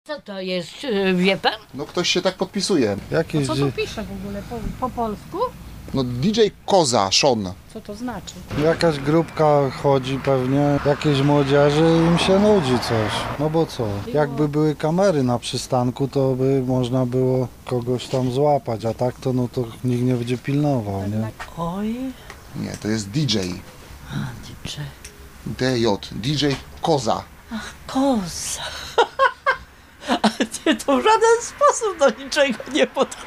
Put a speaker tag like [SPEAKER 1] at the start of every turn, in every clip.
[SPEAKER 1] Co to jest, wie pan?
[SPEAKER 2] No ktoś się tak podpisuje.
[SPEAKER 3] Jakieś,
[SPEAKER 4] Co tu pisze w ogóle po polsku?
[SPEAKER 2] No DJ Koza, Sean.
[SPEAKER 4] Co to znaczy?
[SPEAKER 3] jakaś grupka chodzi pewnie, jakieś młodzieży im się nudzi coś. No bo co, jakby były kamery na przystanku, to by można było kogoś tam złapać, a tak to no to nikt nie będzie pilnował, nie?
[SPEAKER 1] Oj,
[SPEAKER 2] Nie, to jest DJ.
[SPEAKER 1] DJ.
[SPEAKER 2] DJ, DJ Koza.
[SPEAKER 1] Koza. A ty to w żaden sposób do niczego nie podchodzi.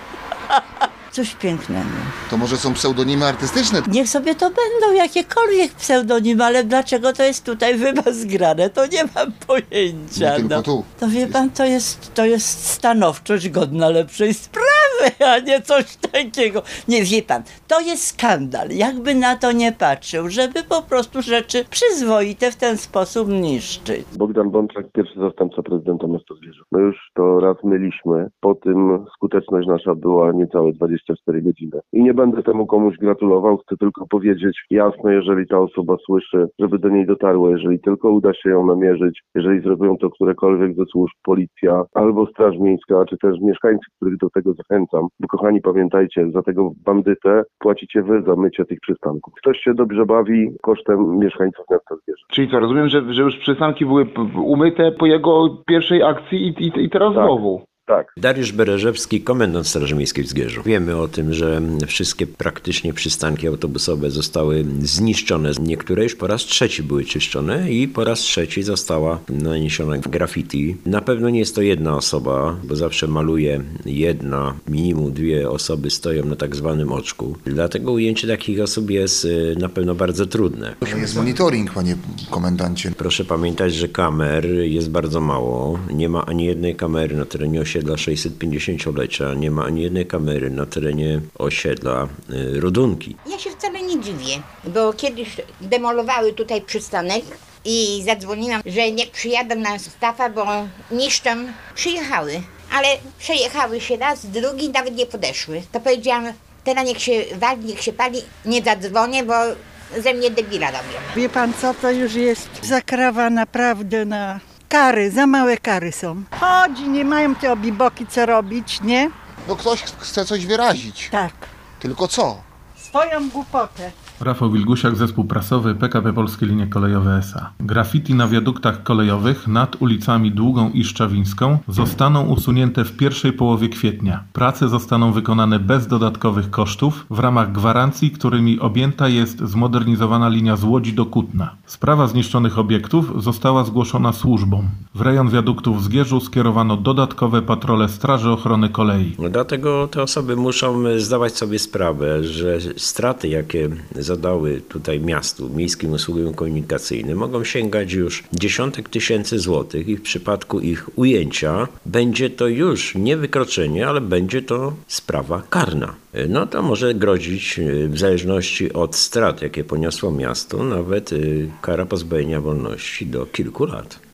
[SPEAKER 1] Coś pięknego.
[SPEAKER 2] To może są pseudonimy artystyczne?
[SPEAKER 1] Niech sobie to będą jakiekolwiek pseudonimy, ale dlaczego to jest tutaj wymazgrane, to nie mam pojęcia.
[SPEAKER 2] Nie tylko tu.
[SPEAKER 1] To wie pan, to jest stanowczość godna lepszej sprawy, a nie coś takiego. Nie, wie pan, to jest skandal, jakby na to nie patrzył, żeby po prostu rzeczy przyzwoite w ten sposób niszczyć.
[SPEAKER 5] Bogdan Bączak, pierwszy zastępca prezydenta miasta Zgierzu. No już to raz myliśmy. Po tym skuteczność nasza była niecałe 24 godziny. I nie będę temu komuś gratulował, chcę tylko powiedzieć jasno, jeżeli ta osoba słyszy, żeby do niej dotarło, jeżeli tylko uda się ją namierzyć, jeżeli zrobią to którekolwiek ze służb, policja albo Straż Miejska, czy też mieszkańcy, których do tego zachęcam. Bo kochani, pamiętajcie, za tego bandytę płacicie wy za mycie tych przystanków. Ktoś się dobrze bawi kosztem mieszkańców miasta Zgierzu.
[SPEAKER 6] Czyli co, rozumiem, że już przystanki były umyte po jego pierwszej akcji i teraz
[SPEAKER 5] Tak.
[SPEAKER 6] znowu.
[SPEAKER 5] Tak.
[SPEAKER 7] Dariusz Bereżewski, komendant Straży Miejskiej w Zgierzu. Wiemy o tym, że wszystkie praktycznie przystanki autobusowe zostały zniszczone. Niektóre już po raz trzeci były czyszczone i po raz trzeci została naniesiona graffiti. Na pewno nie jest to jedna osoba, bo zawsze maluje jedna, minimum dwie osoby stoją na tak zwanym oczku. Dlatego ujęcie takich osób jest na pewno bardzo trudne.
[SPEAKER 2] Jest monitoring, panie komendancie.
[SPEAKER 7] Proszę pamiętać, że kamer jest bardzo mało. Nie ma ani jednej kamery na terenie osiedla 650-lecia, nie ma ani jednej kamery na terenie osiedla Rodunki.
[SPEAKER 8] Ja się wcale nie dziwię, bo kiedyś demolowały tutaj przystanek i zadzwoniłam, że niech przyjadą na Stafa, bo niszczą. Przyjechały, ale przejechały się raz, drugi, nawet nie podeszły. To powiedziałam, teraz niech się wali, niech się pali, nie zadzwonię, bo ze mnie debila robią.
[SPEAKER 9] Wie pan co, to już jest zakrawa naprawdę na kary, za małe kary są. Chodzi, nie mają te obiboki co robić, nie?
[SPEAKER 2] No ktoś chce coś wyrazić.
[SPEAKER 9] Tak.
[SPEAKER 2] Tylko co?
[SPEAKER 9] Swoją głupotę.
[SPEAKER 10] Rafał Wilgusiak, zespół prasowy PKP Polskie Linie Kolejowe S.A. Graffiti na wiaduktach kolejowych nad ulicami Długą i Szczawińską zostaną usunięte w pierwszej połowie kwietnia. Prace zostaną wykonane bez dodatkowych kosztów w ramach gwarancji, którymi objęta jest zmodernizowana linia z Łodzi do Kutna. Sprawa zniszczonych obiektów została zgłoszona służbom. W rejon wiaduktów w Zgierzu skierowano dodatkowe patrole Straży Ochrony Kolei.
[SPEAKER 7] Dlatego te osoby muszą zdawać sobie sprawę, że straty, jakie zadały tutaj miastu, miejskim usługom komunikacyjnym, mogą sięgać już dziesiątek tysięcy złotych i w przypadku ich ujęcia będzie to już nie wykroczenie, ale będzie to sprawa karna. No to może grozić w zależności od strat, jakie poniosło miasto, nawet kara pozbawienia wolności do kilku lat.